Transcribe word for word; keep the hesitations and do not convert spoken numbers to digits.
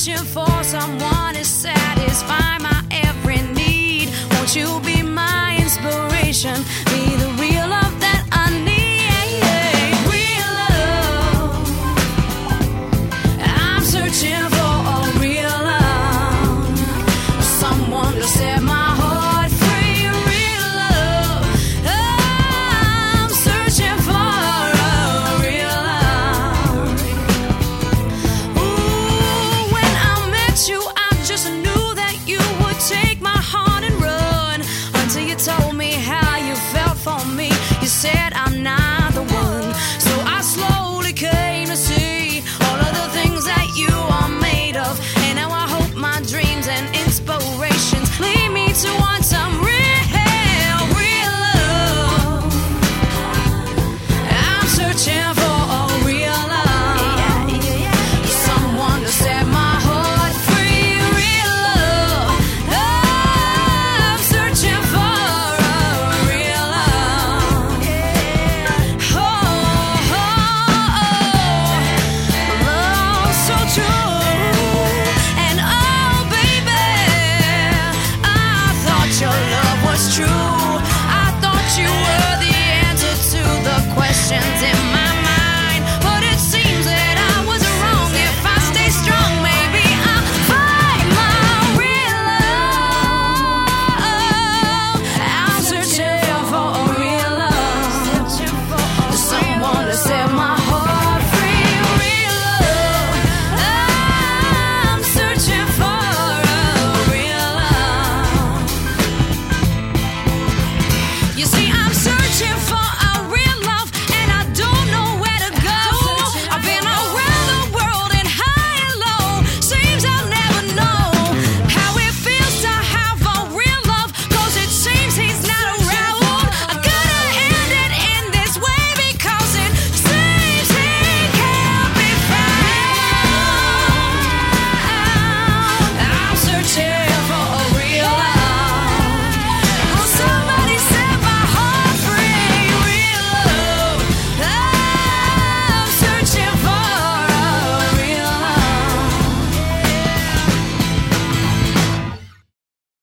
searching for someone to satisfy my every need. Won't you be my inspiration? Be the real love that I need. Real love. I'm searching for a real love. Someone to set my heart free. Real love. I'm searching for a real love. Ooh, when I met you, I just knew that you would take my heart and run. Until you told me how you felt for me. You said I'm not the one. So I slowly came to see all of the things that you are made of. And now I hope my dreams and inspirations lead me to want some real, real love. I'm searching for a real love. Someone to set my heart free. Real love. I'm searching for a real love. Oh, oh, oh. Love so true. And oh, baby, I thought your love was true. I thought you were the answer to the questions in my